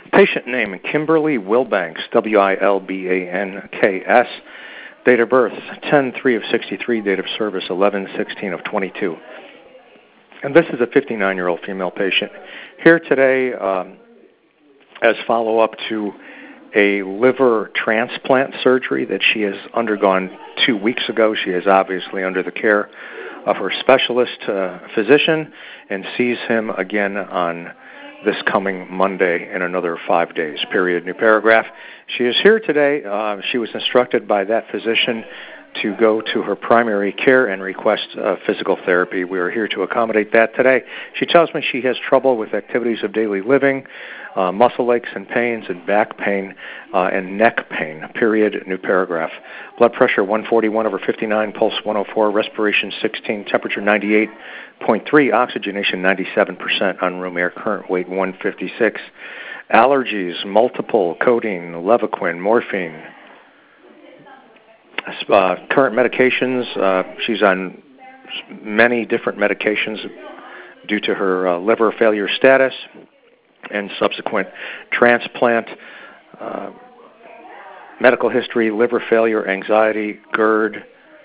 Patient name, Kimberly Wilbanks, Wilbanks. Date of birth, 10/3 of 63. Date of service, 11/16 of 22. And this is a 59-year-old female patient here today as follow-up to a liver transplant surgery that she has undergone 2 weeks ago. She is obviously under the care of her specialist physician and sees him again on this coming Monday in another 5 days, period, new paragraph. She is here today. She was instructed by that physician to go to her primary care and request physical therapy. We are here to accommodate that today. She tells me she has trouble with activities of daily living, muscle aches and pains, and back pain, and neck pain, period, new paragraph. Blood pressure 141/59, pulse 104, respiration 16, temperature 98.3, oxygenation 97% on room air, current weight 156. Allergies, multiple, codeine, Levaquin, morphine. Current medications, she's on many different medications due to her liver failure status and subsequent transplant. Medical history, liver failure, anxiety, GERD,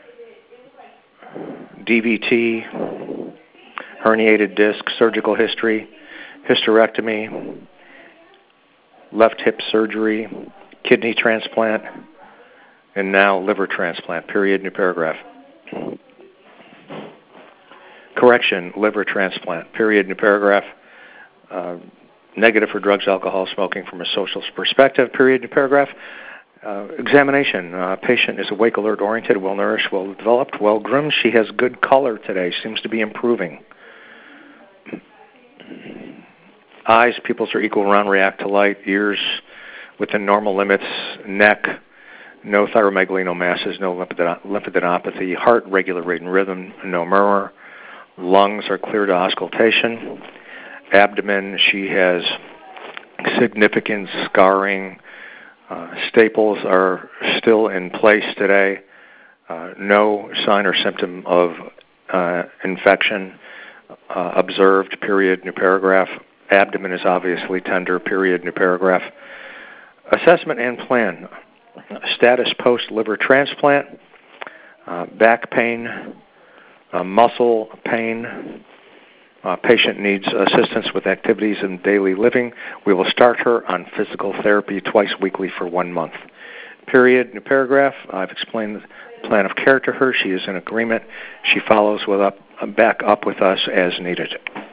DVT, herniated disc, surgical history, hysterectomy, left hip surgery, kidney transplant, and now liver transplant, period, new paragraph. Correction, liver transplant, period, new paragraph. Negative for drugs, alcohol, smoking from a social perspective, period, new paragraph. Examination, patient is awake, alert, oriented, well-nourished, well-developed, well-groomed. She has good color today, seems to be improving. Eyes, pupils are equal, round, react to light. Ears within normal limits. Neck, no thyromegalinomasses, no lymphadenopathy. Heart, regular rate and rhythm, no murmur. Lungs are clear to auscultation. Abdomen, she has significant scarring. Staples are still in place today. No sign or symptom of infection observed, period, new paragraph. Abdomen is obviously tender, period, new paragraph. Assessment and plan. Status post-liver transplant. Back pain. Muscle pain. Patient needs assistance with activities in daily living. We will start her on physical therapy twice weekly for 1 month. Period, new paragraph. I've explained the plan of care to her. She is in agreement. She follows back up with us as needed.